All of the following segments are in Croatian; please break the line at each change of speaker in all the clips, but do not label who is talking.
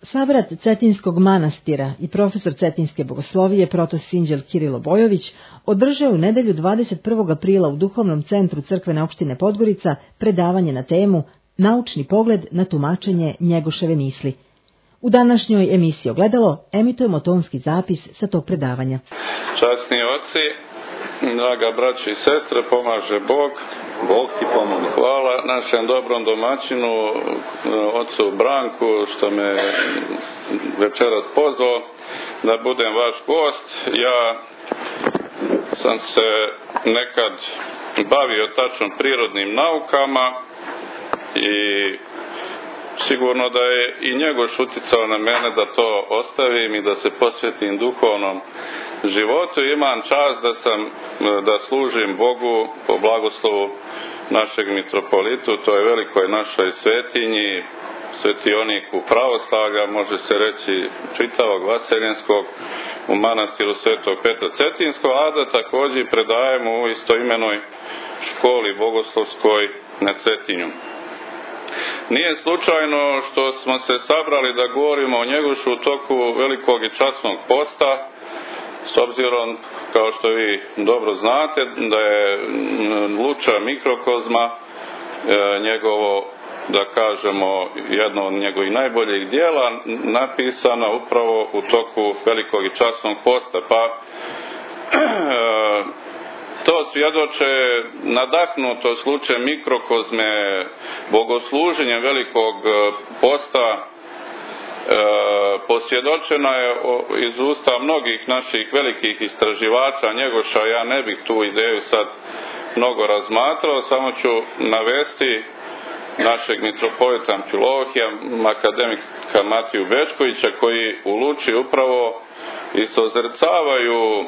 Sabrat Cetinskog manastira i profesor Cetinske bogoslovije protosinđel Kirilo Bojović održao u nedelju 21. aprila u Duhovnom centru crkvene opštine Podgorica predavanje na temu Naučni pogled na tumačenje Njegoševe misli. U današnjoj emisiji Ogledalo emitujemo tonski zapis sa tog predavanja.
Časni oci, draga braća i sestre, pomaže Bog. Bog ti pomogne. Hvala našem dobrom domaćinu, ocu Branku, što me večeras pozvao da budem vaš gost. Ja sam se nekad bavio tačno prirodnim naukama i sigurno da je i Njegoš uticao na mene da to ostavim i da se posvetim duhovnom životu. Imam čast da služim Bogu po blagoslovu našeg mitropolitu, to je velikoj našoj svetinji, svetioniku pravoslavlja, može se reći čitavog vaseljenskog, u manastiru Svetog Petra Cetinskog, a da također predajemo u istoimenoj školi bogoslovskoj na Cetinju. Nije slučajno što smo se sabrali da govorimo o Njegošu u toku velikog i časnog posta, s obzirom, kao što vi dobro znate, da je Luča mikrokozma njegovo, da kažemo, jedno od njegovih najboljih dijela napisana upravo u toku velikog i časnog posta. Pa to svjedoče nadahnuto slučaj mikrokozme, bogosluženjem velikog posta, posvjedočena je iz usta mnogih naših velikih istraživača Njegoša. Ja ne bih tu ideju sad mnogo razmatrao, samo ću navesti našeg mitropolita Amfilohija, akademika Matiju Bečkovića, koji u Luči upravo isozrcavaju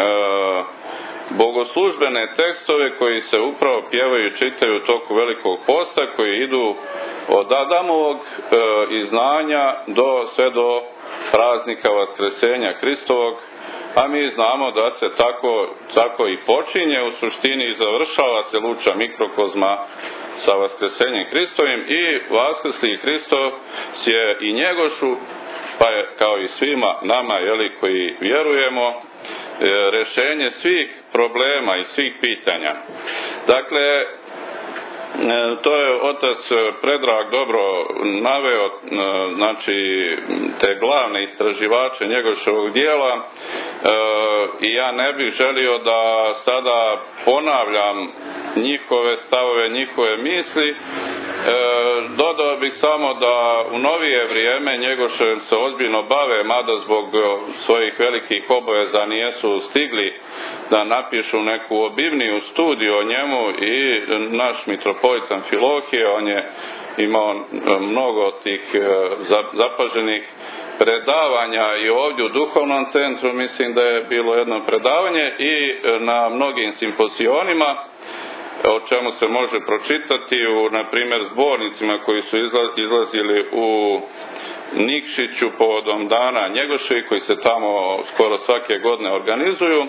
bogoslužbene tekstove koji se upravo pjevaju i čitaju u toku velikog posta, koji idu od Adamovog iznanja sve do praznika Vaskrsenja Hristovog, a mi znamo da se tako i počinje u suštini i završava se Luča mikrokozma sa Vaskrsenjem Hristovim i Vaskrsli Hristov je i Njegošu, pa je kao i svima nama koji vjerujemo, rješenje svih problema i svih pitanja. Dakle, to je otac Predrag dobro naveo, znači te glavne istraživače Njegoševog dijela, i ja ne bih želio da sada ponavljam njihove stavove, njihove misli. Dodao bih samo da u novije vrijeme Njegošem se ozbiljno bave, mada zbog svojih velikih obaveza nijesu stigli da napišu neku obimniju studiju o njemu, i naš mitropolit Amfilohije, on je imao mnogo tih zapaženih predavanja i ovdje u Duhovnom centru, mislim da je bilo jedno predavanje, i na mnogim simpozionima, o čemu se može pročitati u, na primjer, zbornicima koji su izlazili u Nikšiću povodom dana Njegoševi, koji se tamo skoro svake godine organizuju.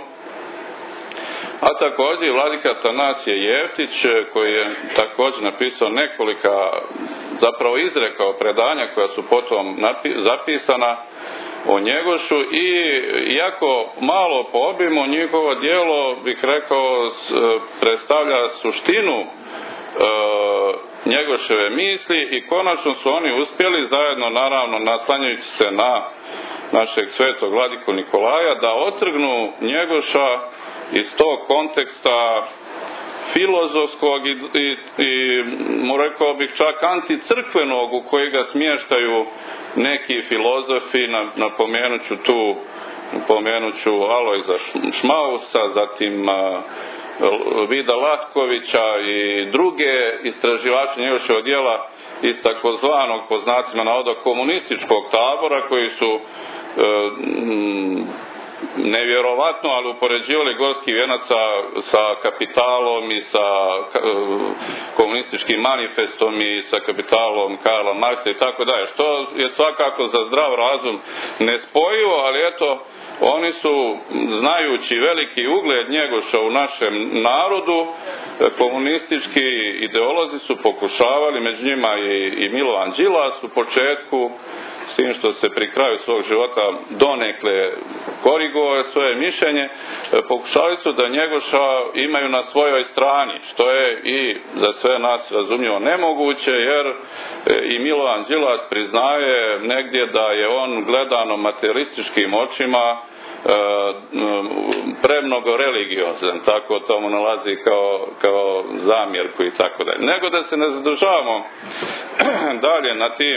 A također vladika Atanasije Jeftić, koji je također napisao nekolika, zapravo izrekao predanja koja su potom zapisana o Njegošu, i iako malo po obimu, njihovo djelo, bih rekao, predstavlja suštinu Njegoševe misli, i konačno su oni uspjeli zajedno, naravno naslanjajući se na našeg svetog vladiku Nikolaja, da otrgnu Njegoša iz tog konteksta filozofskog i rekao bih čak anticrkvenog, u koji ga smještaju neki filozofi. Napomenut ću Alojza Šmausa, zatim Vida Latkovića i druge istraživače Njegoševog djela iz takozvanog, po znacima navoda, komunističkog tabora, koji su nevjerovatno, ali upoređivali Gorski vijenac sa Kapitalom i sa komunističkim manifestom i sa Kapitalom Karla Marksa i tako dalje, što je svakako za zdrav razum nespojivo, ali eto, oni su, znajući veliki ugled Njegoša u našem narodu, komunistički ideolozi su pokušavali, među njima i Milovan Đilas u početku, s tim što se pri kraju svog života donekle korigovao svoje mišljenje, pokušali su da Njegoša imaju na svojoj strani, što je i za sve nas razumljivo nemoguće, jer i Milovan Đilas priznaje negdje da je on gledano materialističkim očima premnogo religiozan, tako to mu nalazi kao zamjerku i tako dalje. Nego da se ne zadržavamo dalje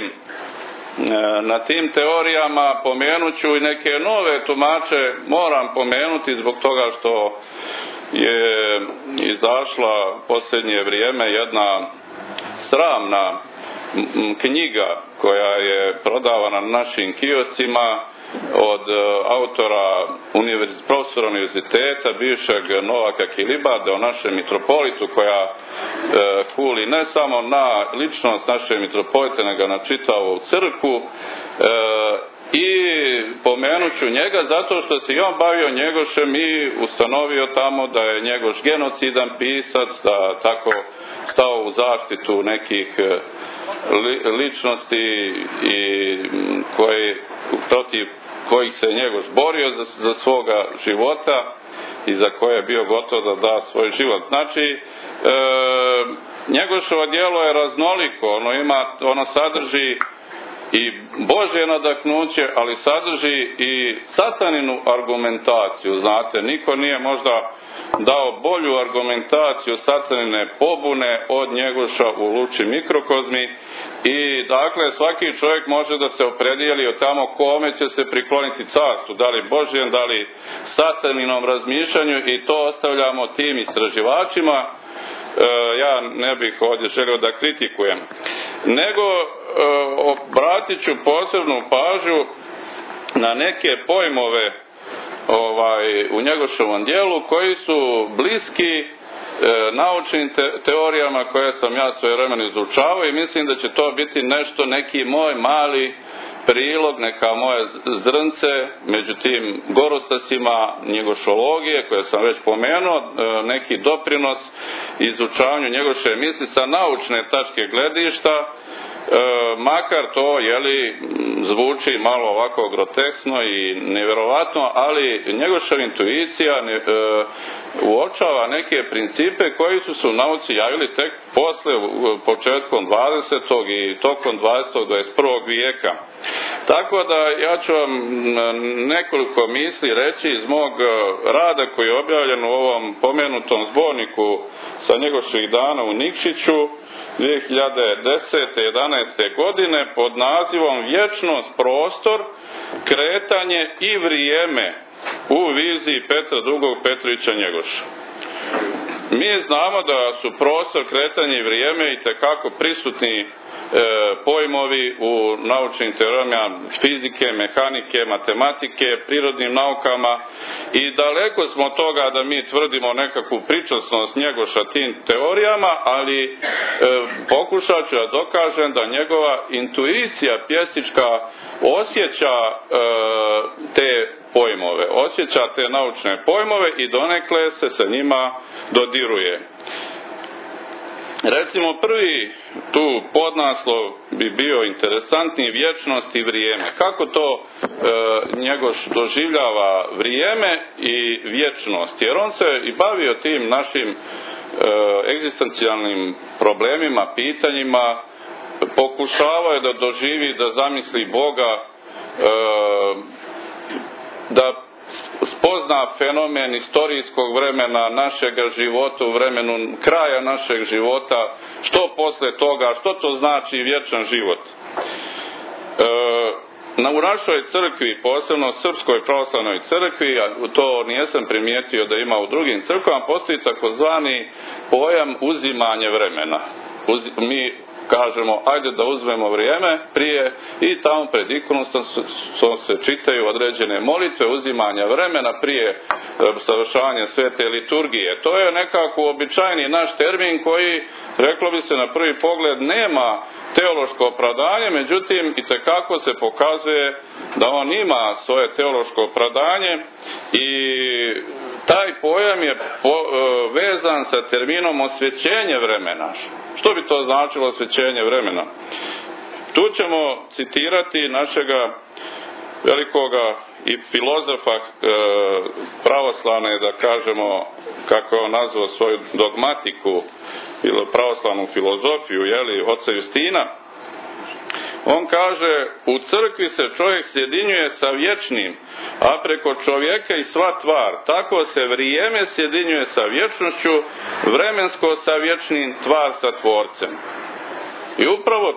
na tim teorijama, pomenut ću i neke nove tumače, moram pomenuti zbog toga što je izašla posljednje vrijeme jedna sramna knjiga koja je prodavana na našim kioscima od autora profesora univerziteta, bivšeg Novaka Kilibada, o našem mitropolitu, koja huli ne samo na ličnost naše mitropolita, nego na čitavu crkvu. I pomenut ću njega zato što se i on bavio Njegošem i ustanovio tamo da je Njegoš genocidan pisac, da tako stao u zaštitu nekih ličnosti i protiv kojih se Njegoš borio za svoga života i za koje je bio gotov da da svoj život. Znači, Njegošovo djelo je raznoliko, ono sadrži i Božje nadahnuće, ali sadrži i sataninu argumentaciju. Znate, niko nije možda dao bolju argumentaciju satanine pobune od Njegoša u Luči mikrokozmi i dakle svaki čovjek može da se opredijeli o tamo kome će se prikloniti carstvu, da li Božjem, da li sataninom razmišljanju, i to ostavljamo tim istraživačima. Ja ne bih ovdje želio da kritikujem, nego obratit ću posebnu pažnju na neke pojmove u Njegošovom djelu koji su bliski naučnim teorijama koje sam ja svojevremeno izučavao, i mislim da će to biti neki moj mali prilog, neka moje zrnce među tim gorostasima njegošologije koje sam već pomenuo, neki doprinos izučavanju Njegoševe misli sa naučne tačke gledišta, makar to zvuči malo ovako groteskno i nevjerovatno, ali Njegoševa intuicija uočava neke principe koji su se u nauci javili tek posle, početkom 20. i tokom 20. 21. vijeka. Tako da ja ću vam nekoliko misli reći iz mog rada koji je objavljen u ovom pomenutom zborniku sa Njegoševih dana u Nikšiću 2010-11. godine pod nazivom Vječnost, prostor, kretanje i vrijeme u viziji Petra II. Petrovića Njegoša. Mi znamo da su prostor, kretanje i vrijeme itekako prisutni pojmovi u naučnim teorijama fizike, mehanike, matematike, prirodnim naukama, i daleko smo od toga da mi tvrdimo nekakvu pričasnost Njegoša tim teorijama, ali pokušat ću da dokažem da njegova intuicija pjesnička osjeća te pojmove, osjeća te naučne pojmove i donekle se sa njima dodiruje. Recimo prvi tu podnaslov bi bio interesantni, vječnost i vrijeme. Kako to Njegoš doživljava vrijeme i vječnost? Jer on se i bavio tim našim egzistencijalnim problemima, pitanjima, pokušavao je da doživi, da zamisli Boga, da spozna fenomen istorijskog vremena našega života, u vremenu kraja našeg života, što posle toga, što to znači vječan život. U našoj crkvi, posebno Srpskoj pravoslavnoj crkvi, to nijesam primijetio da ima u drugim crkvama, postoji takozvani pojam uzimanje vremena. Mi kažemo, ajde da uzmemo vrijeme prije, i tamo pred ikonostom se čitaju određene molitve uzimanja vremena prije savršavanja svete liturgije. To je nekako običajni naš termin koji, reklo bi se na prvi pogled, nema teološko opravdanje, međutim itekako se pokazuje da on ima svoje teološko opravdanje, i taj pojam je vezan sa terminom osvećenje vremena. Što bi to značilo osvećenje vremena? Tu ćemo citirati našega velikoga i filozofa pravoslavne, da kažemo, kako je on nazvao svoju dogmatiku ili pravoslavnu filozofiju, oca Justina. On kaže: u crkvi se čovjek sjedinjuje sa vječnim, a preko čovjeka i sva tvar. Tako se vrijeme sjedinjuje sa vječnošću, vremensko sa vječnim, tvar sa tvorcem. I upravo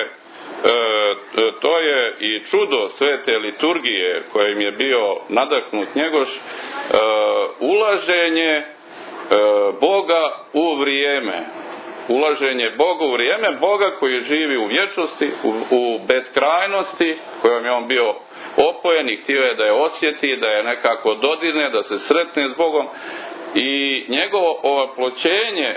to je i čudo svete liturgije kojim je bio nadahnut Njegoš, ulaženje Boga u vrijeme. Ulaženje Boga u vrijeme, Boga koji živi u vječnosti, u beskrajnosti, kojom je on bio opojen i htio je da je osjeti, da je nekako dodirne, da se sretne s Bogom, i njegovo oploćenje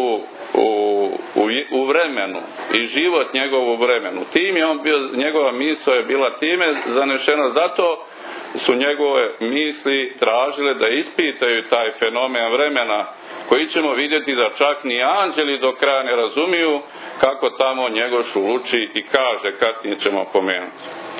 u vremenu i život njegov u vremenu. Tim je on bio, njegova misao je bila time zanešena, zato su njegove misli tražile da ispitaju taj fenomen vremena, koji ćemo vidjeti da čak ni anđeli do kraja ne razumiju, kako tamo Njegoš uči i kaže, kasnije ćemo pomenuti.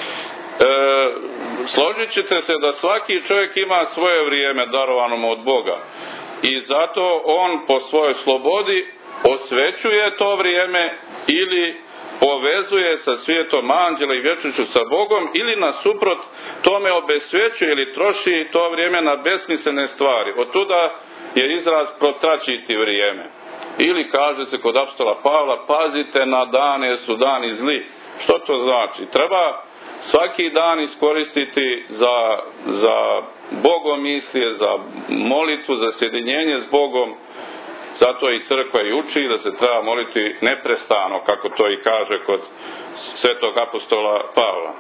Složit ćete se da svaki čovjek ima svoje vrijeme darovano mu od Boga i zato on po svojoj slobodi osvećuje to vrijeme ili povezuje sa svijetom anđela i vječnošću sa Bogom, ili nasuprot tome obesvećuje ili troši to vrijeme na besmislene stvari. Otuda je izraz protračiti vrijeme. Ili kaže se kod apostola Pavla: pazite na dane, jer su dani zli. Što to znači? Treba svaki dan iskoristiti za bogomislije, za molitvu, za sjedinjenje s Bogom. Zato i crkva i uči da se treba moliti neprestano, kako to i kaže kod svetog apostola Pavla.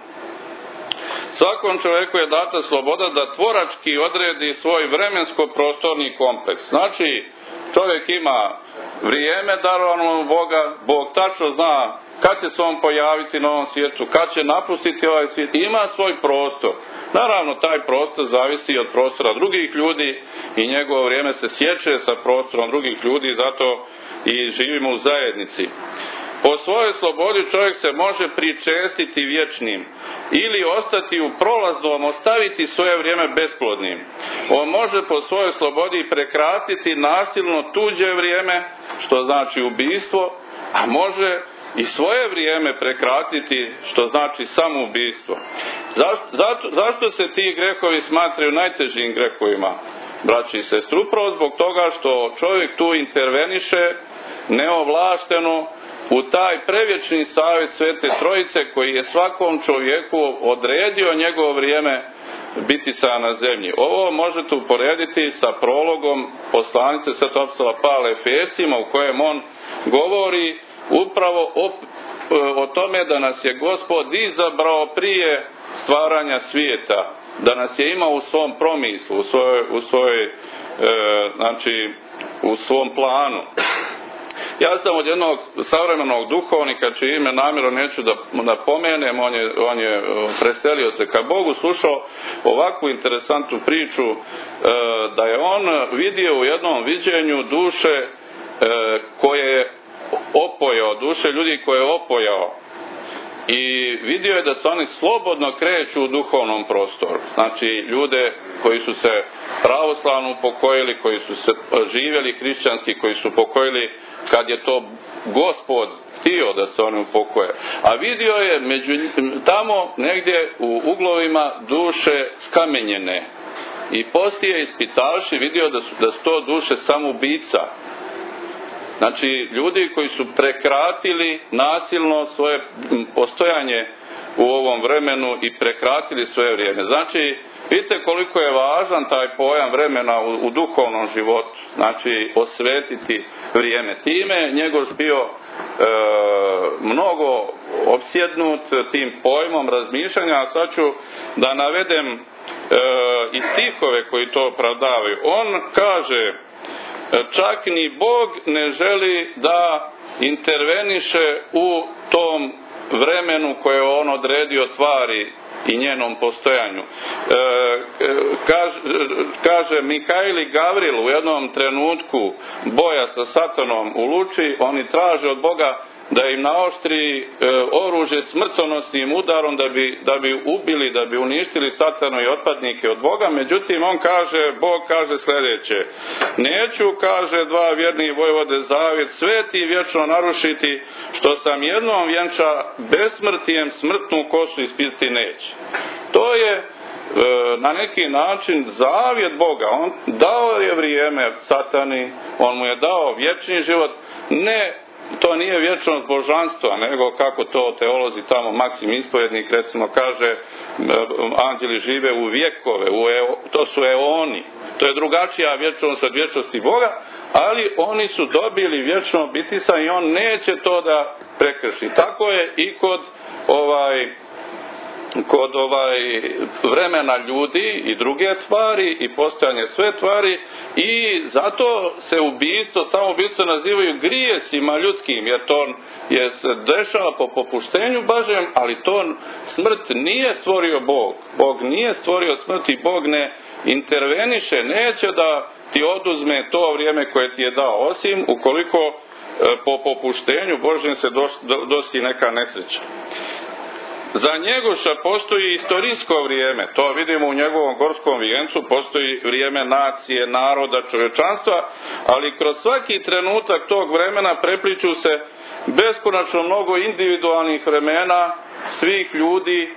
Svakom čovjeku je data sloboda da tvorački odredi svoj vremensko-prostorni kompleks. Znači, čovjek ima vrijeme darovano od Boga, Bog tačno zna kad će se on pojaviti na ovom svijetu, kad će napustiti ovaj svijet, ima svoj prostor. Naravno, taj prostor zavisi od prostora drugih ljudi i njegovo vrijeme se sječe sa prostorom drugih ljudi, zato i živimo u zajednici. Po svojoj slobodi čovjek se može pričestiti vječnim ili ostati u prolaznom, ostaviti svoje vrijeme besplodnim. On može po svojoj slobodi prekratiti nasilno tuđe vrijeme, što znači ubistvo, a može i svoje vrijeme prekratiti, što znači samoubistvo. Zašto se ti grehovi smatraju najtežim grehovima, braći i sestre? Upravo zbog toga što čovjek tu interveniše neovlašteno u taj prevječni savjet Svete Trojice, koji je svakom čovjeku odredio njegovo vrijeme bitica na zemlji. Ovo možete uporediti sa prologom poslanice svetog apostola Pavla Efescima, u kojem on govori upravo o tome da nas je Gospod izabrao prije stvaranja svijeta, da nas je imao u svom promislu, u svom planu. Ja sam od jednog savremenog duhovnika, čije ime namjerno neću da pomenem, on je preselio se ka Bogu, slušao ovakvu interesantnu priču, da je on vidio u jednom viđenju duše koje je opojao, duše ljudi koje je opojao, i vidio je da se oni slobodno kreću u duhovnom prostoru. Znači, ljude koji su se pravoslavno upokojili, koji su se živjeli hrišćanski, koji su pokojili kad je to Gospod htio da se oni upokoje. A vidio je tamo negdje u uglovima duše skamenjene. I poslije ispitavši vidio da su to duše samoubica. Znači, ljudi koji su prekratili nasilno svoje postojanje u ovom vremenu i prekratili svoje vrijeme. Znači, vidite koliko je važan taj pojam vremena u duhovnom životu. Znači, osvetiti vrijeme. Time njegov bio mnogo opsjednut tim pojmom razmišljanja, a sad ću da navedem i stihove koji to opravdavaju. On kaže: čak ni Bog ne želi da interveniše u tom vremenu koje on odredio tvari i njenom postojanju. Kaže Mihajl i Gavril u jednom trenutku boja sa Satanom u Luči, oni traže od Boga da im naoštri oružje smrtonosnim udarom da bi ubili, da bi uništili Satanu i otpadnike od Boga. Međutim, Bog kaže sljedeće: neću, kaže, dva vjerni vojvode zavjet sveti vječno narušiti, što sam jednom vjenča besmrtijem smrtnu kosu ispiti neće. To je na neki način zavjet Boga. On dao je vrijeme Satani, on mu je dao vječni život. To nije vječnost božanstva, nego kako to teolozi tamo, Maksim Ispovjednik recimo kaže, anđeli žive u vjekove, to su eoni. To je drugačija vječnost od vječnosti Boga, ali oni su dobili vječno bitisa i on neće to da prekrši. Tako je i kod vremena ljudi i druge tvari i postojanje sve tvari, i zato se samoubistvo nazivaju grijesima ljudskim, jer to je se dešava po popuštenju Božjem, ali to smrt nije stvorio Bog. Bog nije stvorio smrt i Bog ne interveniše, neće da ti oduzme to vrijeme koje ti je dao, osim ukoliko po popuštenju Božjem se dosi neka nesreća. Za Njegoša postoji istorijsko vrijeme, to vidimo u njegovom gorskom vijencu, postoji vrijeme nacije, naroda, čovječanstva, ali kroz svaki trenutak tog vremena prepliču se beskonačno mnogo individualnih vremena svih ljudi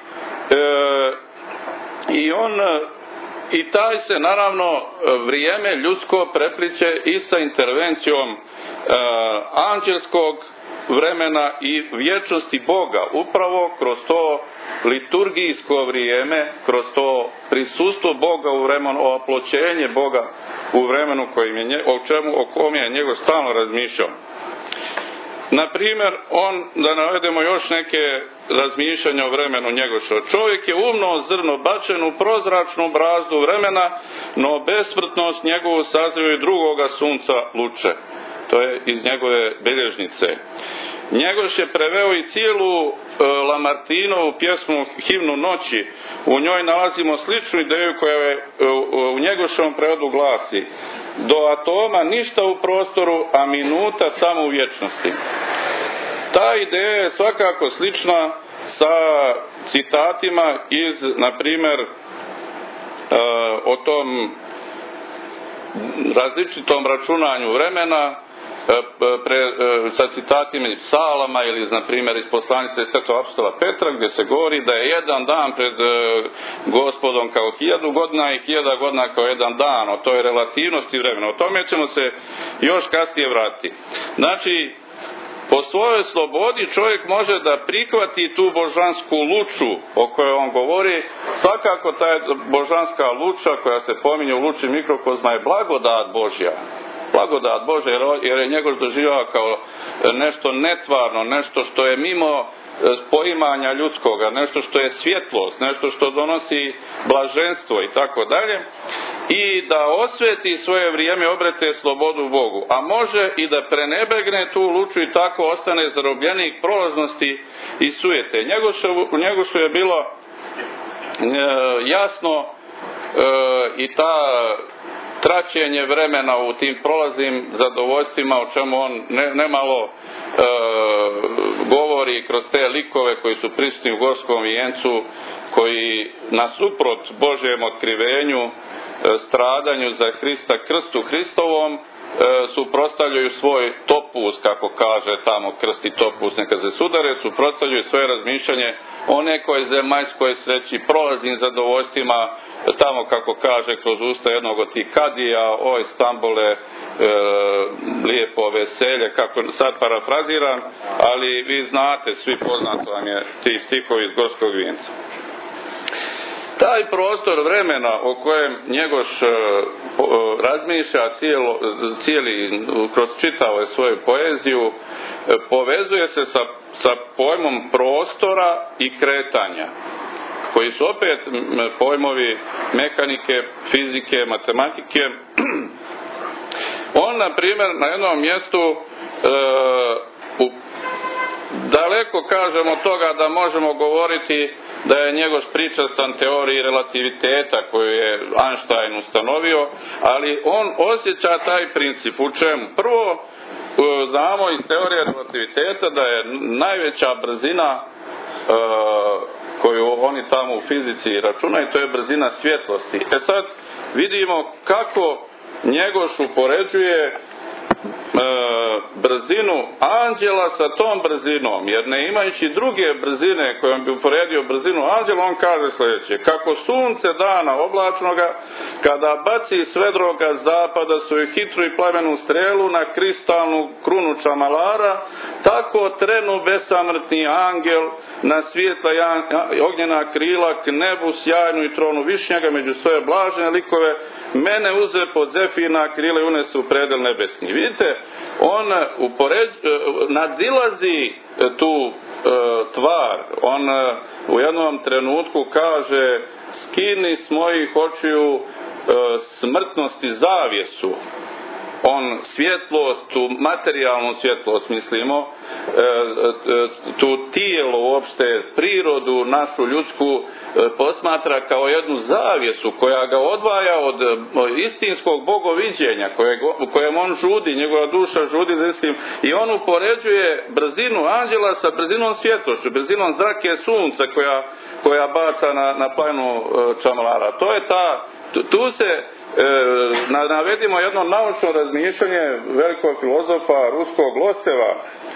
i taj se naravno vrijeme ljudsko prepliče i sa intervencijom anđelskog vremena i vječnosti Boga, upravo kroz to liturgijsko vrijeme, kroz to prisustvo Boga u vremenu, oploćenje Boga u vremenu o kom je njegov stalno razmišljao. Na primjer, da navedemo još neke razmišljanja o vremenu Njegoša. Čovjek je umno zrno bačen u prozračnu brazdu vremena, no besmrtnost njegovu saziva i drugoga sunca luče. To je iz njegove bilježnice. Njegoš je preveo i cijelu Lamartinovu pjesmu Himnu noći. U njoj nalazimo sličnu ideju koja je u Njegošovom prevodu glasi: do atoma ništa u prostoru, a minuta samo u vječnosti. Ta ideja je svakako slična sa citatima iz, na primjer, o tom različitom računanju vremena, sa citatima iz psalama ili na primjer iz poslanice svetog apostola Petra, gdje se govori da je jedan dan pred Gospodom kao 1000 godina i 1000 godina kao jedan dan. O toj relativnosti vremena, o tome ćemo se još kasnije vratiti. Znači, po svojoj slobodi čovjek može da prihvati tu božansku luču o kojoj on govori. Svakako ta božanska luča koja se pominje u luči mikrokozma je blagodat Božja. Blagodat Božja, jer je Njegoš doživljava kao nešto netvarno, nešto što je mimo poimanja ljudskoga, nešto što je svjetlost, nešto što donosi blaženstvo i tako dalje, i da osveti svoje vrijeme, obrete slobodu Bogu, a može i da prenebegne tu luču i tako ostane zarobljenik prolaznosti i sujete. U Njegošu je bilo jasno i ta traćenje vremena u tim prolaznim zadovoljstvima, o čemu on nemalo govori kroz te likove koji su prisutni u gorskom vijencu, koji nasuprot Božjem otkrivenju, stradanju za Hrista, krstu Hristovom, suprotstavljaju svoj topuz, kako kaže tamo, krst i topuz neka se sudare, suprotstavljaju svoje razmišljanje o nekoj zemaljskoj sreći, prolaznim zadovoljstvima, tamo kako kaže kroz usta jednog od tih kadija: oj Stambole, lijepo veselje, kako sad parafraziram, ali vi znate, svi poznato vam je ti stihovi iz gorskog vijenca. Taj prostor vremena o kojem Njegoš razmišlja kroz čitavu svoju poeziju, povezuje se sa pojmom prostora i kretanja, koji su opet pojmovi mehanike, fizike, matematike. On, na primjer, na jednom mjestu daleko kažemo od toga da možemo govoriti da je Njegoš pričastan teoriji relativiteta koju je Einstein ustanovio, ali on osjeća taj princip. U čemu? Prvo, znamo iz teorije relativiteta da je najveća brzina koju oni tamo u fizici računaju, to je brzina svjetlosti. Sad vidimo kako Njegoš upoređuje brzinu anđela sa tom brzinom, jer ne imajući druge brzine kojom bi uporedio brzinu anđela, on kaže sljedeće: kako sunce dana oblačnoga, kada baci s vedroga zapada svoju hitru i plamenu strelu na kristalnu krunu čamalara, tako trenu besamrtni angel na svijetla ognjena krila k nebu sjajnu i tronu višnjega među svoje blažene likove, mene uze pod zefirna krila i unese u predel nebesni. Vidite, on nadilazi tu tvar. On u jednom trenutku kaže: skini s mojih očiju smrtnosti zavjesu. On svjetlost, tu materijalnu svjetlost, mislimo, tu tijelo uopšte, prirodu našu ljudsku posmatra kao jednu zavjesu koja ga odvaja od istinskog bogoviđenja u kojem on žudi, njegova duša žudi za istinom, i on upoređuje brzinu anđela sa brzinom svjetlošću, brzinom zrake sunca koja baca na planu čamalara. To je tu se navedimo jedno naučno razmišljanje velikog filozofa ruskog Loseva.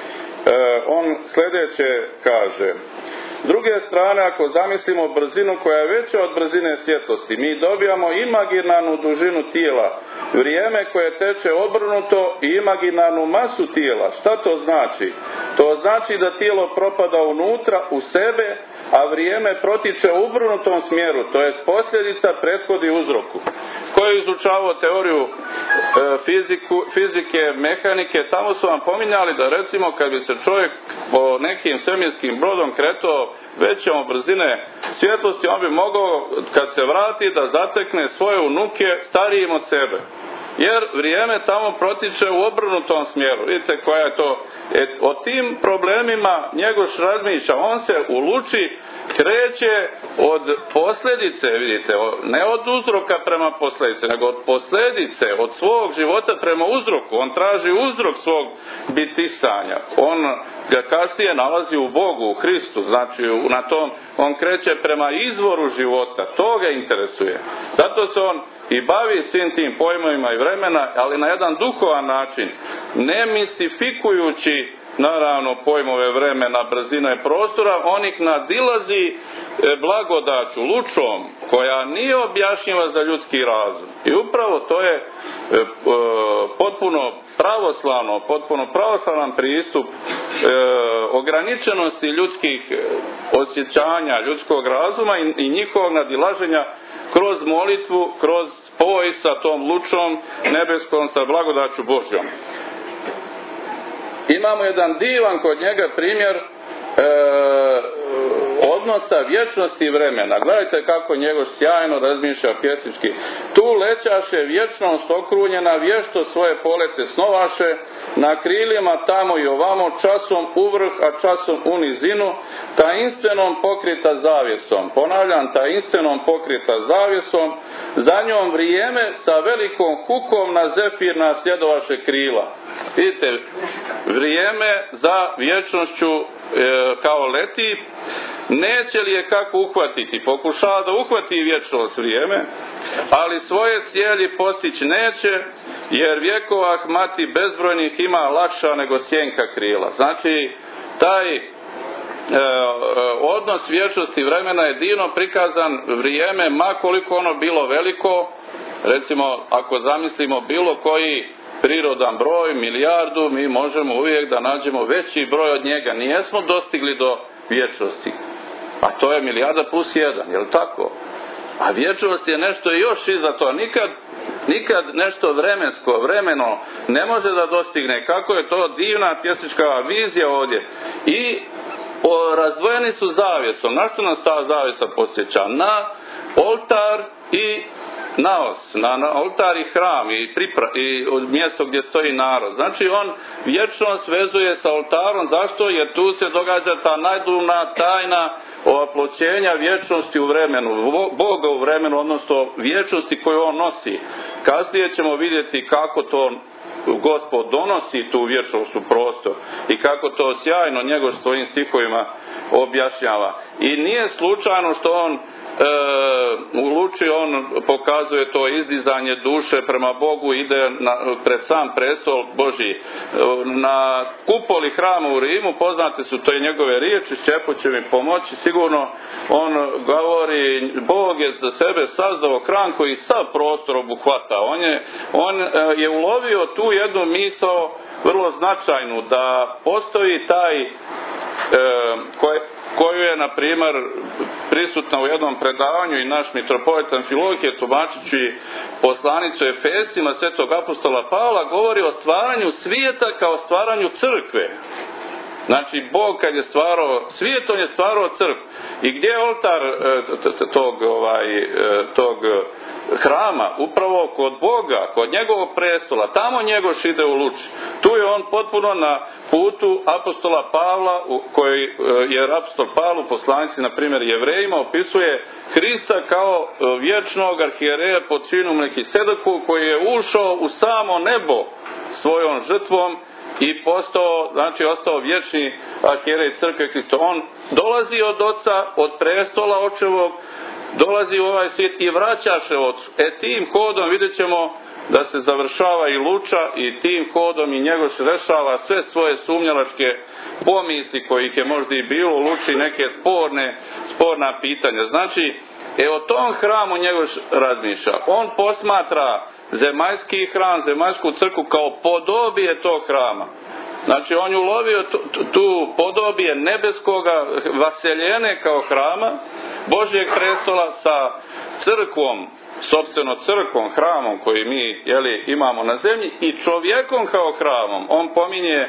On sljedeće kaže: s druge strane, ako zamislimo brzinu koja je veća od brzine svjetlosti, mi dobijamo imaginarnu dužinu tijela, vrijeme koje teče obrnuto i imaginarnu masu tijela. Šta to znači? To znači da tijelo propada unutra u sebe, a vrijeme protiče u obrnutom smjeru, to jest posljedica prethodi uzroku. Ko je izučavao teoriju fizike, mehanike, tamo su vam pominjali da recimo kad bi se čovjek po nekim svemirskim brodom kretao većom brzine svjetlosti, on bi mogao kad se vrati da zatekne svoje unuke starijim od sebe. Jer vrijeme tamo protiče u obrnutom smjeru. Vidite koja je to. O tim problemima Njegoš razmišlja. On se u Luči kreće od posljedice, vidite, ne od uzroka prema posljedice, nego od posljedice, od svog života prema uzroku. On traži uzrok svog bitisanja. On ga kasnije nalazi u Bogu, u Hristu. Znači, on kreće prema izvoru života. To ga interesuje. Zato se on i bavi svim tim pojmovima i vremena, ali na jedan duhovan način, ne mistifikujući naravno pojmove vremena, brzina i prostora, on ih nadilazi blagodaću, lučom, koja nije objašnjiva za ljudski razum. I upravo to je potpuno pravoslavan pristup ograničenosti ljudskih osjećanja, ljudskog razuma i njihovog nadilaženja kroz molitvu, kroz spoj sa tom lučom nebeskom, sa blagodaću Božjom. Imamo jedan divan kod njega primjer odnosa vječnosti i vremena. Gledajte kako Njegoš sjajno razmišlja pjesnički. Tu lećaše vječnost okrunjena, vješto svoje polete snovaše, na krilima tamo i ovamo, časom uvrh, a časom u nizinu, tainstvenom pokrita zavjesom. Ponavljam, tainstvenom pokrita zavjesom, za njom vrijeme sa velikom hukom na zefirna sjedovaše krila. Vidite, vrijeme za vječnošću kao leti, neće li je kako uhvatiti? Pokušava da uhvati vječnost vrijeme, ali svoje cijelji postići neće, jer vjekova mati bezbrojnih ima lakša nego sjenka krila. Znači, taj odnos vječnosti vremena je divno prikazan. Vrijeme, ma koliko ono bilo veliko, recimo ako zamislimo bilo koji prirodan broj, milijardu, mi možemo uvijek da nađemo veći broj od njega. Nijesmo dostigli do vječnosti. A to je milijarda plus 1, je li tako? A vječnost je nešto još iza to. Nikad nešto vremeno ne može da dostigne. Kako je to divna pjesnička vizija ovdje. I razdvojeni su zavjesom. Na što nas ta zavjesa podsjeća? Na oltar i naos, na oltar i hram i mjesto gdje stoji narod. Znači on vječnost vezuje sa oltarom. Zašto? Jer tu se događa ta najdumna tajna oploćenja vječnosti u vremenu, Boga u vremenu, odnosno vječnosti koju on nosi. Kasnije ćemo vidjeti kako to Gospod donosi tu vječnost u prostor i kako to sjajno Njegoš svojim stihovima objašnjava. I nije slučajno što on u Luči on pokazuje to izdizanje duše prema Bogu, ide pred sam prestol Božji. Na kupoli hrama u Rimu poznate su to i njegove riječi, Šćepo će mi pomoći, sigurno on govori, Bog je za sebe sazdao hram koji sav prostor obuhvata. On je ulovio tu jednu misao vrlo značajnu, da postoji taj koju je, na primjer, prisutna u jednom predavanju i naš mitropolit Amfilohije, tumačeći poslanicu Efesima svetog apostola Pavla, govori o stvaranju svijeta kao stvaranju crkve. Znači, Bog kad je stvarao svijet, on je stvarao crkvu. I gdje je oltar tog hrama? Upravo kod Boga, kod njegovog prestola. Tamo Njegoš ide u Luči. Tu je on potpuno na putu apostola Pavla, koji je apostol Pavlu poslanici, na primjer Jevrejima, opisuje Hrista kao vječnog arhijereja pod činom Melkisedeku, koji je ušao u samo nebo svojom žrtvom i ostao vječni arhijerej crkve Hristove. On dolazi od Oca, od prestola Očevog, dolazi u ovaj svijet i vraća se Ocu. Tim hodom vidjet ćemo da se završava i Luča i tim hodom i Njegoš rešava sve svoje sumnjalačke pomisli kojih je možda i bilo u Luči, neke sporna pitanja. Znači, o tom hramu Njegoš razmišlja. On posmatra zemaljski hram, zemaljsku crkvu kao podobije tog hrama. Znači, on je ulovio tu podobije nebeskoga vaseljene kao hrama, Božjeg prestola sa crkvom, sopstveno crkvom, hramom koji mi imamo na zemlji, i čovjekom kao hramom. On pominje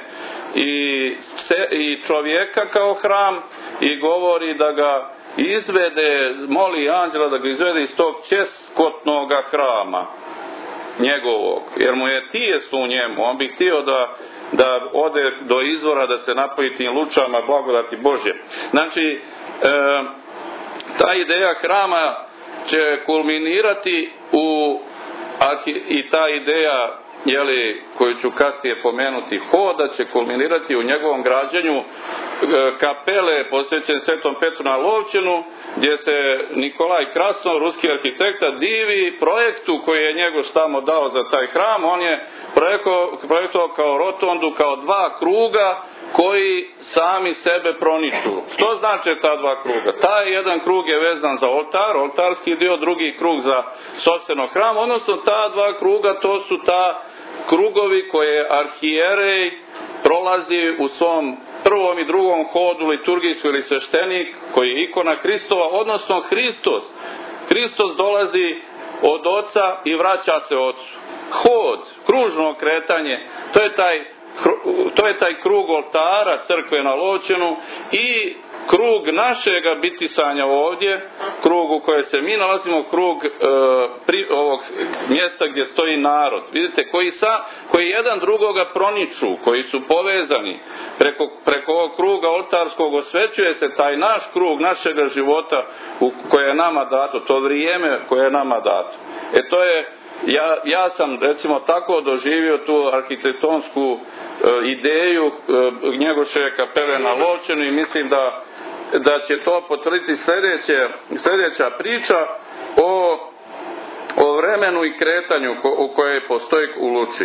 i čovjeka kao hram i govori da ga izvede, moli anđela da ga izvede iz tog ćeskotnog hrama njegovog, jer mu je tijest u njemu. On bi htio da ode do izvora, da se napoji tim lučama blagodati Božje. Znači, ta ideja hrama će kulminirati i ta ideja koju ću kasnije pomenuti, hoda, će kulminirati u njegovom građenju kapele posvećen Svetom Petru na Lovćenu, gdje se Nikolaj Krasnov, ruski arhitekta, divi projektu koji je Njegoš tamo dao za taj hram. On je projektovao kao rotondu, kao dva kruga koji sami sebe proniču. Što znači ta dva kruga? Taj jedan krug je vezan za oltar, oltarski dio, drugi krug za sopstveno hram, odnosno ta dva kruga, to su ta krugovi koje arhijerej prolazi u svom prvom i drugom hodu, liturgijsku ili sveštenik, koji je ikona Hristova, odnosno Hristos. Hristos dolazi od Oca i vraća se Ocu. Hod, kružno kretanje, to je taj krug oltara crkve na Lovćenu i krug našega bitisanja ovdje, krug u kojem se mi nalazimo, krug ovog mjesta gdje stoji narod. Vidite, koji jedan drugoga proniču, koji su povezani preko ovog kruga oltarskog, osvećuje se taj naš krug našega života koje je nama dato, to vrijeme koje je nama dato. To je, ja sam recimo tako doživio tu arhitektonsku ideju Njegoševe kapele na Lovćenu i mislim da će to potvrditi sljedeća priča o vremenu i kretanju u kojoj postoji u Luči.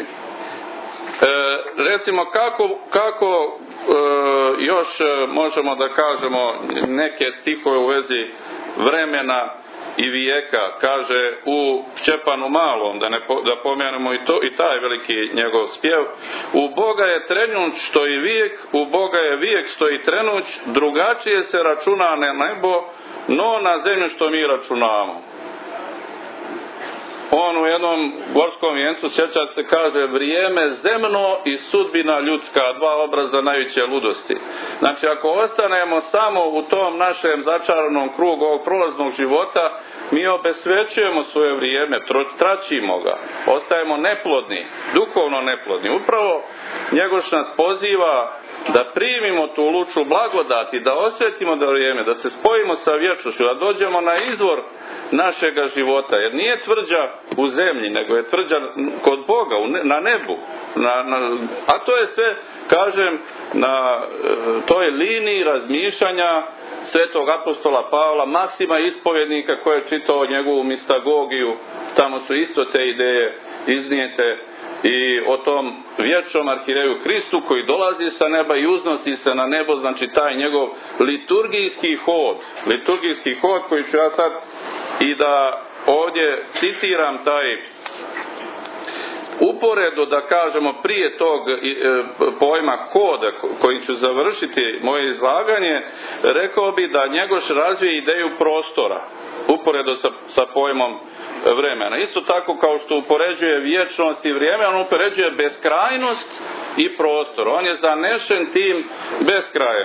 Recimo kako još možemo da kažemo neke stihove u vezi vremena i vijeka, kaže u Šćepanu Malom, da pomenemo i taj veliki njegov spjev. U Boga je trenuć što i vijek, u Boga je vijek što i trenuć, drugačije se računa na nebo, no na zemlju što mi računamo. On u jednom gorskom vijencu, sjećate se, kaže vrijeme zemno i sudbina ljudska, dva obraza najveće ludosti. Znači, ako ostanemo samo u tom našem začaranom krugu ovog prolaznog života, mi obesvećujemo svoje vrijeme, tračimo ga, ostajemo neplodni, duhovno neplodni. Upravo Njegoš nas poziva da primimo tu luču blagodati, da osvetimo da vrijeme, da se spojimo sa vječnošću, da dođemo na izvor našega života, jer nije tvrđa u zemlji, nego je tvrđa kod Boga, na nebu. A to je sve, kažem, na toj liniji razmišljanja svetog apostola Pavla, Maksima ispovjednika koji je čitao njegovu mistagogiju, tamo su isto te ideje iznijete, i o tom vječnom arhijereju Kristu koji dolazi sa neba i uznosi se na nebo, znači taj njegov liturgijski hod koji ću ja sad i da ovdje citiram taj uporedo, da kažemo, prije tog pojma hoda koji ću završiti moje izlaganje, rekao bi da Njegoš razvije ideju prostora uporedo sa pojmom vremena. Isto tako kao što upoređuje vječnost i vrijeme, on upoređuje beskrajnost i prostor. On je zanešen tim beskrajem.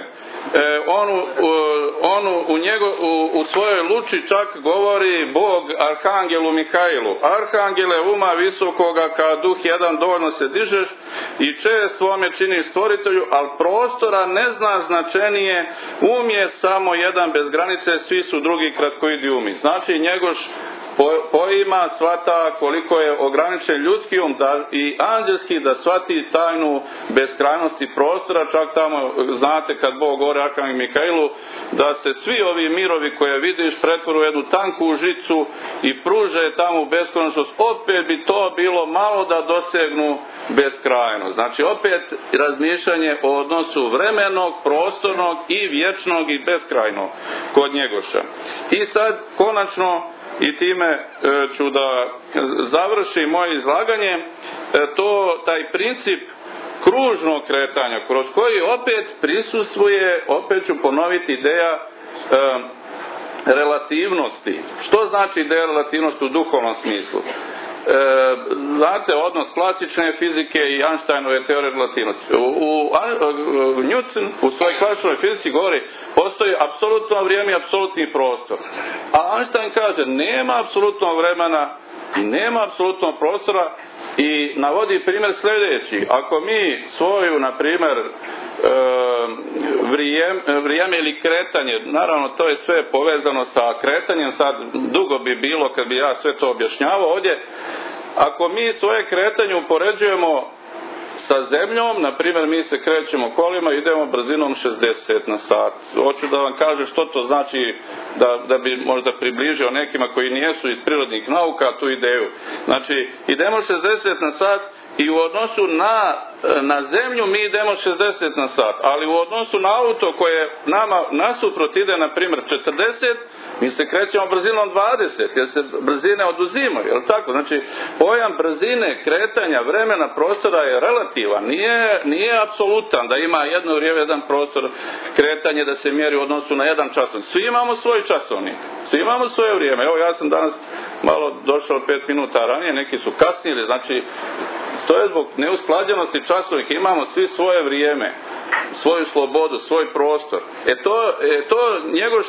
U svojoj luči čak govori Bog arhangelu Mihailu: arhangele uma visokoga, kad duh jedan dovoljno se dižeš i čest svome čini stvoritelju, ali prostora ne zna značenije, je samo jedan bez granice, svi su drugi kratkoidi umi. Znači Njegoš poima, shvata koliko je ograničen ljudski um i anđelski, da shvati tajnu beskrajnosti prostora. Čak tamo, znate, kad Bog govori arhangelu Mihailu da se svi ovi mirovi koje vidiš pretvore u jednu tanku žicu i pruže tamo u beskonačnost, opet bi to bilo malo da dosegnu beskrajnost. Znači opet razmišljanje o odnosu vremenog, prostornog i vječnog i beskrajnog kod Njegoša. I sad konačno, i time ću da završim moje izlaganje, taj princip kružnog kretanja, kroz koji opet prisustvuje, opet ću ponoviti, ideja relativnosti. Što znači ideja relativnosti u duhovnom smislu? Znate, odnos klasične fizike i Einsteinove teorije relativnosti. Newton u svojoj klasičnoj fizici govori: postoji apsolutno vrijeme i apsolutni prostor. A Einstein kaže: nema apsolutnog vremena i nema apsolutnog prostora, i navodi primjer sljedeći: ako mi svoju, na primjer, vrijeme ili kretanje, naravno to je sve povezano sa kretanjem, sad dugo bi bilo kad bi ja sve to objašnjavao ovdje. Ako mi svoje kretanje upoređujemo sa zemljom, na primjer mi se krećemo kolima, idemo brzinom 60 na sat. Hoću da vam kažem što to znači, da bi možda približio nekima koji nijesu iz prirodnih nauka tu ideju. Znači idemo 60 na sat i u odnosu na zemlju mi idemo 60 na sat, ali u odnosu na auto koje nama nasuprot ide, na primjer 40, mi se krećemo brzinom 20, jer se brzine oduzimaju, jel tako? Znači pojam brzine kretanja, vremena, prostora je relativan, nije apsolutan, da ima jedno vrijeme, jedan prostor kretanje da se mjeri u odnosu na jedan časovnik. Svi imamo svoj časovnik, svi imamo svoje vrijeme. Evo, ja sam danas malo došao 5 minuta ranije, neki su kasnili, znači to je zbog neusklađenosti časovnika. Imamo svi svoje vrijeme, svoju slobodu, svoj prostor. To Njegoš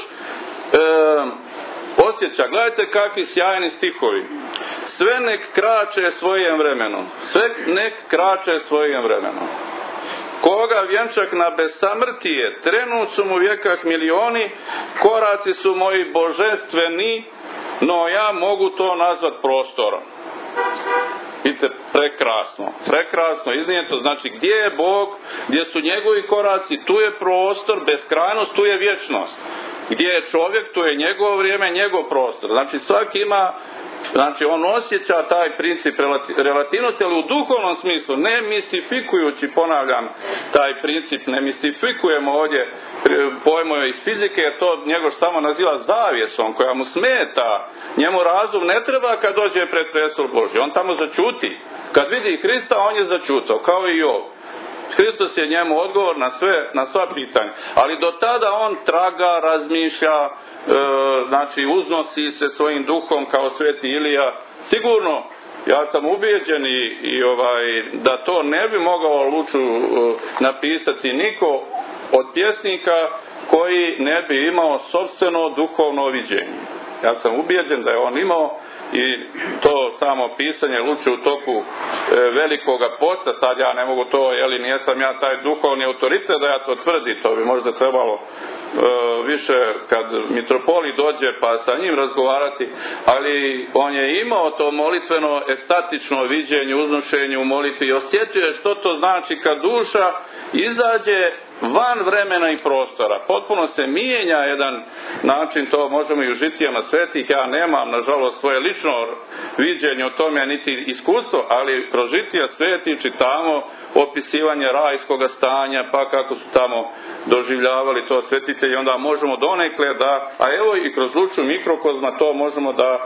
osjeća. Gledajte kakvi sjajni stihovi. Sve nek kraće svojim vremenom. Sve nek kraće svojim vremenom. Koga vjenčak na besamrtije, trenut su mu vjekah milioni, koraci su moji božanstveni, no ja mogu to nazvat prostorom. Vidite, prekrasno iznijeto. Znači gdje je Bog, gdje su njegovi koraci, tu je prostor, beskrajnost, tu je vječnost. Gdje je čovjek, tu je njegovo vrijeme, njegov prostor. Znači svaki ima, znači on osjeća taj princip relativnosti, ali u duhovnom smislu, ne mistifikujući, ponavljam, taj princip, ne mistifikujemo ovdje pojmove iz fizike, jer to Njegoš samo naziva zavjesom koja mu smeta. Njemu razum ne treba kad dođe pred prestol Božji, on tamo začuti. Kad vidi Hrista, on je začutao, kao i Jov. Hristos je njemu odgovor na sva pitanja. Ali do tada on traga, razmišlja, znači uznosi se svojim duhom kao sveti Ilija. Sigurno, ja sam ubijeđen da to ne bi mogao Luču napisati niko od pjesnika koji ne bi imao sopstveno duhovno viđenje. Ja sam ubijeđen da je on imao i to samo pisanje luče u toku velikoga posta. Sad ja ne mogu to, nijesam ja taj duhovni autoritet da ja to tvrdim, to bi možda trebalo više kad mitropolit dođe pa sa njim razgovarati, ali on je imao to molitveno estatično viđenje, uznošenje u molitvi i osjetio je što to znači kad duša izađe van vremena i prostora. Potpuno se mijenja jedan način, to možemo i u žitijama svetih, ja nemam nažalost svoje lično viđenje o tome, niti iskustvo, ali kroz žitija svetih čitamo opisivanje rajskoga stanja, pa kako su tamo doživljavali to svetitelji, onda možemo donekle da, a evo i kroz luču mikrokozma to možemo da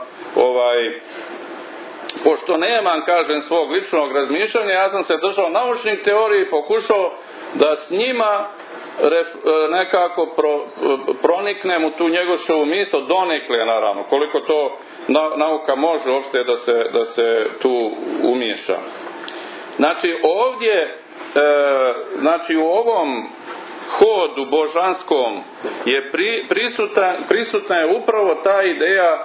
pošto nemam, kažem, svog ličnog razmišljanja, ja sam se držao naučnih teorija i pokušao da s njima nekako proniknem u tu Njegoševu misao, donekle naravno, koliko to nauka može uopšte da se tu umiješa. Znači ovdje, u ovom hodu božanskom je prisutna je upravo ta ideja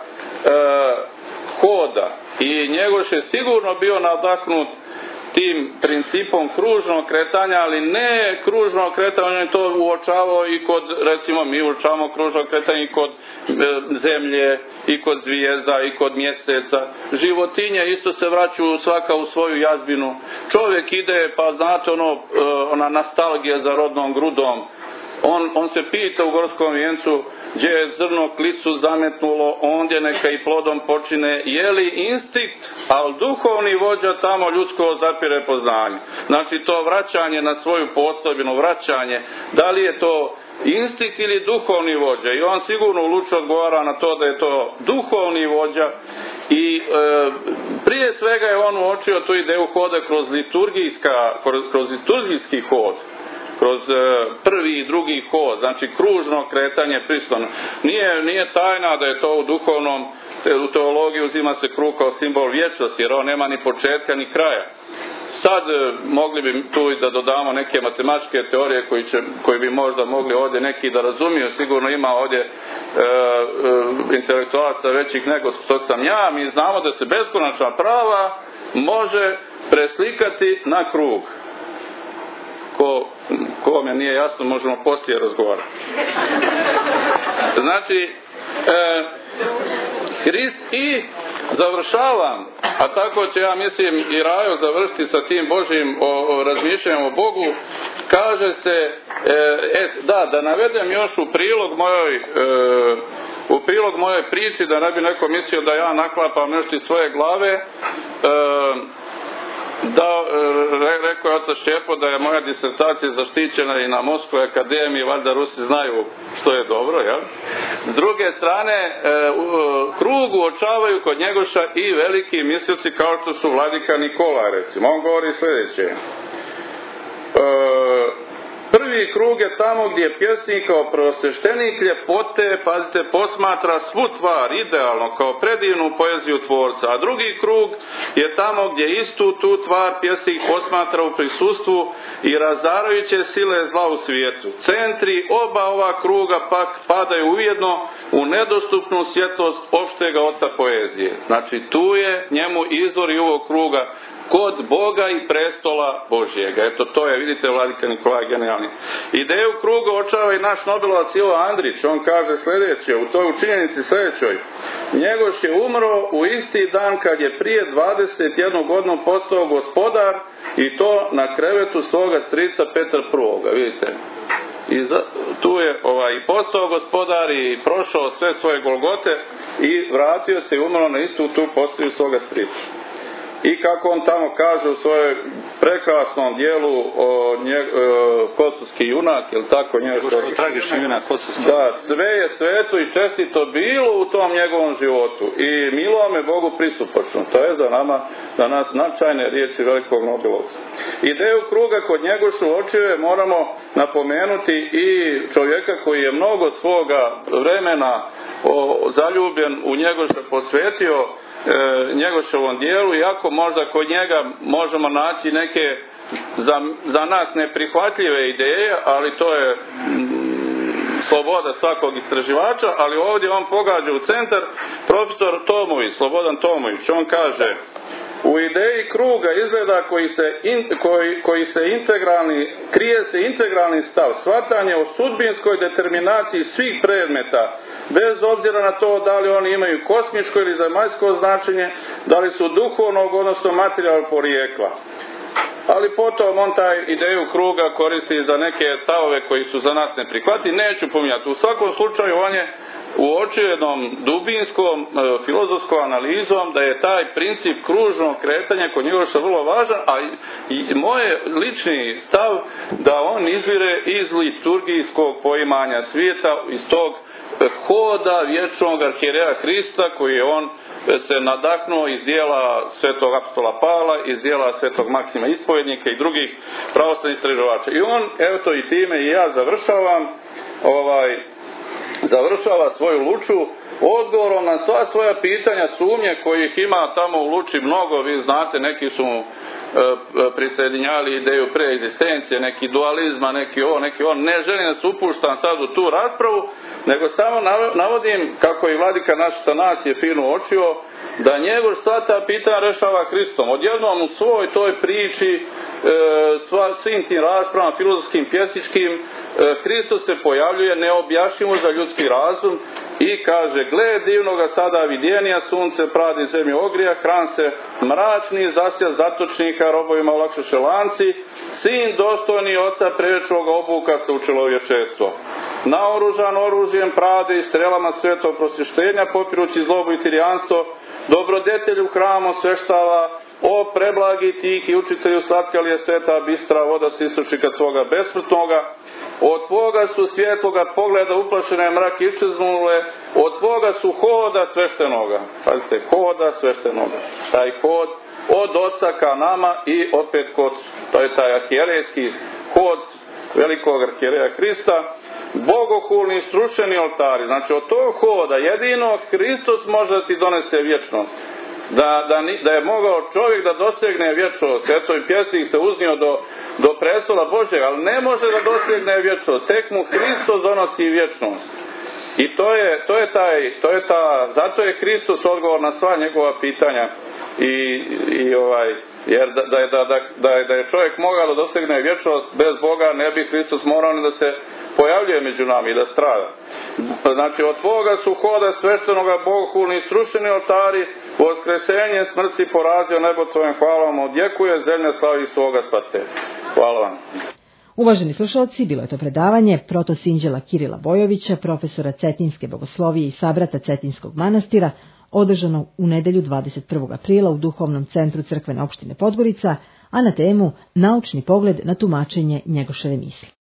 hoda i Njegoš je sigurno bio nadahnut tim principom kružnog kretanja, ali ne kružnog kretanja, on je to uočavao i kod, recimo mi uočavamo kružno kretanje i kod zemlje, i kod zvijezda, i kod mjeseca. Životinje isto se vraćaju svaka u svoju jazbinu. Čovjek ide, pa znate ona nostalgija za rodnom grudom. On se pita u Gorskom vijencu gdje je zrno klicu zametnulo, ondje neka i plodom počine. Je li instinkt, ali duhovni vođa tamo ljudsko zapire poznanje. Znači to vraćanje na svoju postojbinu, vraćanje, da li je to instinkt ili duhovni vođa. I on sigurno u luču odgovara na to da je to duhovni vođa. I prije svega je on uočio tu ideju hoda kroz liturgijski hod, kroz prvi i drugi hod, znači kružno kretanje pristojno. Nije tajna da je to u duhovnom, u teologiji uzima se krug kao simbol vječnosti, jer on nema ni početka ni kraja. Sad mogli bi tu i da dodamo neke matematičke teorije koji bi možda mogli ovdje neki da razumiju, sigurno ima ovdje intelektualaca većih nego što sam ja. Mi znamo da se beskonačna prava može preslikati na krug. Ko me nije jasno, možemo poslije razgovarati. Znači, Hrist i završavam, a tako će, ja mislim, i Rajo završiti sa tim Božjim razmišljanjem o Bogu. Kaže se, da navedem još u prilog mojoj priči, da ne bi neko mislio da ja naklapam nešto iz svoje glave. Da, rekao je otac Šćepo da je moja disertacija zaštićena i na Moskvoj akademiji, valjda Rusi znaju što je dobro, jel? S druge strane, krug uočavaju kod Njegoša i veliki mislioci kao što su vladika Nikola, recimo. On govori sljedeće. Prvi krug je tamo gdje pjesnik kao prvosveštenik ljepote, pazite, posmatra svu tvar idealno kao predivnu poeziju tvorca, a drugi krug je tamo gdje istu tu tvar pjesnik posmatra u prisustvu i razarajuće sile zla u svijetu. Centri oba ova kruga pak padaju ujedno u nedostupnu svjetlost opštega oca poezije. Znači tu je njemu izvor i ovog kruga kod Boga i prestola Božjega. Eto, to je, vidite, vladika Nikolaj genijalni. Ideju kruga očava i naš Nobelovac Ivo Andrić. On kaže sljedeće, u toj učinjenici sljedećoj: Njegoš je umro u isti dan kad je prije 21 godinu postao gospodar, i to na krevetu svoga strica Petra I. Vidite, i tu je postao gospodar i prošao sve svoje golgote i vratio se i umro na istu tu postaju svoga strica. I kako on tamo kaže u svojoj prekrasnom dijelu Kosovski junak, ili tako nešto?
Tragični junak Kosovski.
Da, sve je sveto i čestito bilo u tom njegovom životu i milo me Bogu pristupačno. To je za nas značajne riječi velikog Nobelovca. Ideju kruga kod Njegošu očeve moramo napomenuti i čovjeka koji je mnogo svoga vremena zaljubljen u Njegoša, posvetio Njegoševom dijelu, iako možda kod njega možemo naći neke za nas neprihvatljive ideje, ali to je sloboda svakog istraživača, ali ovdje on pogađa u centar. Profesor Tomović, Slobodan Tomović, on kaže: u ideji kruga izgleda koji se krije se integralni stav, shvatanje o sudbinskoj determinaciji svih predmeta, bez obzira na to da li oni imaju kosmičko ili zemaljsko značenje, da li su duhovnog, odnosno materijalnog porijekla. Ali potom on taj ideju kruga koristi za neke stavove koji su za nas neprihvatljivi. Neću pominjati. U svakom slučaju on je uočio jednom dubinskom filozofskom analizom da je taj princip kružnog kretanja kod njega što je vrlo važan, a i moj lični stav da on izvire iz liturgijskog poimanja svijeta, iz tog hoda vječnog arhijereja Hrista koji je on se nadahnuo iz dijela svetog apostola Pavla, iz dijela svetog Maksima Ispovjednika i drugih pravoslavnih istraživača. I on, evo to i time i ja završava svoju Luču odgovorom na sva svoja pitanja, sumnje kojih ima tamo u Luči mnogo. Vi znate, neki su prisjedinjali ideju preegzistencije, neki dualizma, neki on. Ne želim da se upuštam sad u tu raspravu, nego samo navodim kako i vladika naš Tanasije fino uočio da njegov sva ta pitanja rešava Hristom. Odjednom u svoj toj priči, svim tim raspravama filozofskim, pjesničkim, Hristos se pojavljuje neobjašnjivo za ljudski razum i kaže: gle divnoga sada vidjenija, sunce pradi zemlju ogrija, hran se mračni, zasja zatočnika, robovima olakšaše lanci, sin dostojni oca prevečnog obuka se u čovječestvo. Naoružan oružjem pravde i strelama svetog prosvještenja, popirući zlobu i tirijanstvo, dobrodetelj u hramu osveštava: o preblagi tihi učitelju, slatka li je sveta bistra voda s istočnika tvoga besmrtnoga, od tvoga su svjetloga pogleda uplašene mrak iščeznule, od tvoga su hoda sveštenoga. Pazite, hoda sveštenoga. Taj hod od oca ka nama i opet kod, to je taj arhijerejski hod velikog arhijereja Hrista, bogohulni strušeni oltari. Znači od tog hoda jedino Hristos može da ti donese vječnost. Da je mogao čovjek da dosegne vječnost. Eto i pjesnik se uznio do prestola Božjeg, ali ne može da dosegne vječnost. Tek mu Hristos donosi vječnost. I zato je Hristos odgovor na sva njegova pitanja. Jer da je čovjek mogao da dosegne vječnost bez Boga, ne bi Hristos morao ni da se pojavljuje među nama i da strada. Znači od tvoga su hoda sveštenoga bogohulni strušeni oltari, voskresenje smrti porazio nebo tvojim hvalama odjekuje, zemlja slavi svoga spastelja. Hvala vam.
Uvaženi slušalci, bilo je to predavanje protosinđela Kirila Bojovića, profesora Cetinske bogoslovije i sabrata Cetinskog manastira, održano u nedjelju 21. aprila u Duhovnom centru crkvene opštine Podgorica, a na temu Naučni pogled na tumačenje Njegoševe misli.